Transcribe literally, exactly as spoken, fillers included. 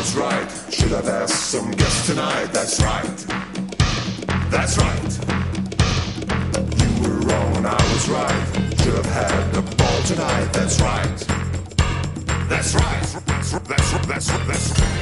was right. Should have asked some guests tonight. That's right. That's right. You were wrong and I was right. Should have had the ball tonight. That's right. That's right. That's that's that's that's.